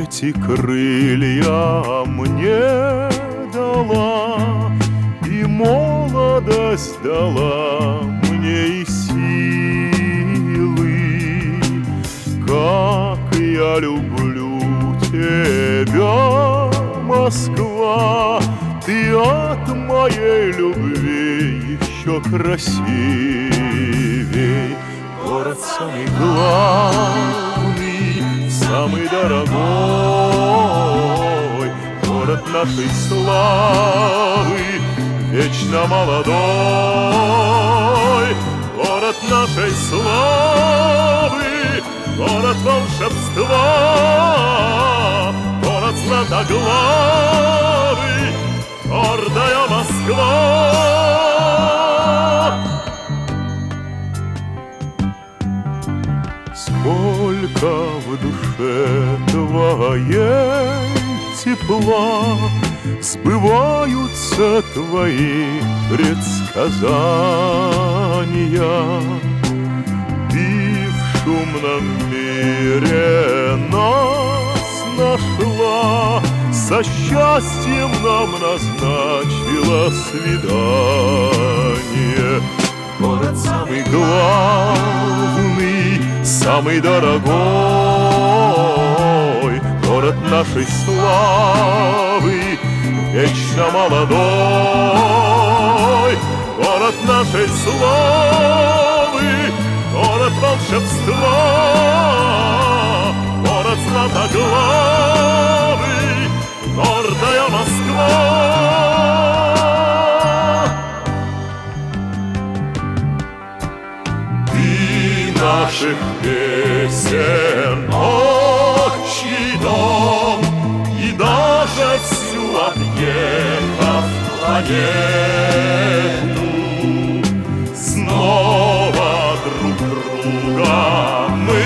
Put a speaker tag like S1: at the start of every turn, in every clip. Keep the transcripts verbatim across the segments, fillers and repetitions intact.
S1: эти крылья мне дала, и молодость дала мне и силы. Как я люблю тебя, Москва, ты от моей любви еще красивей. Город самый главный, самый дорогой, город нашей славы, вечно молодой. Город нашей славы, город волшебства, город златоглавый, гордая Москва. Сколько в душе твоей тепла, сбываются твои предсказания. Ты в шумном мире нас нашла, со счастьем нам назначила свидание. Город самый главный, самый дорогой, город нашей славы, вечно молодой. Город нашей славы, город волшебства, город златоглавый, гордая Москва. Наших песен отчий дом, и даже всю объехав планету, снова друг друга мы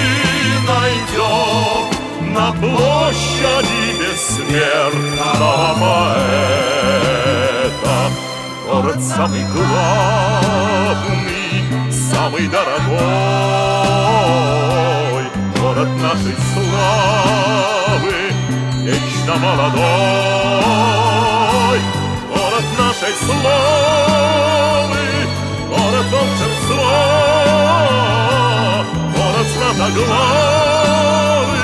S1: найдем на площади бессмертного поэта. Город самый главный, самый дорогой, город нашей славы, вечно молодой. Город нашей славы, город волшебства, город златоглавый,